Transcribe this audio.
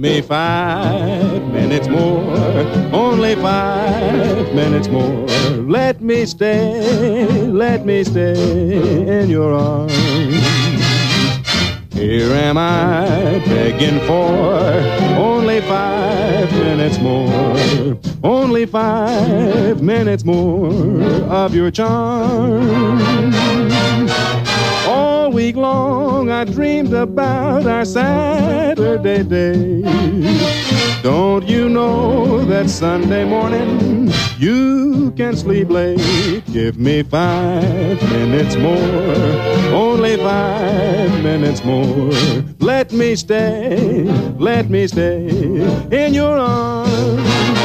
me 5 minutes more, only 5 minutes more. Let me stay in your arms. Here am I begging for only 5 minutes more, only 5 minutes more of your charm. All week long I dreamed about our Saturday day. Don't you know that Sunday morning you can sleep late? Give me 5 minutes more, only 5 minutes more. Let me stay in your arms.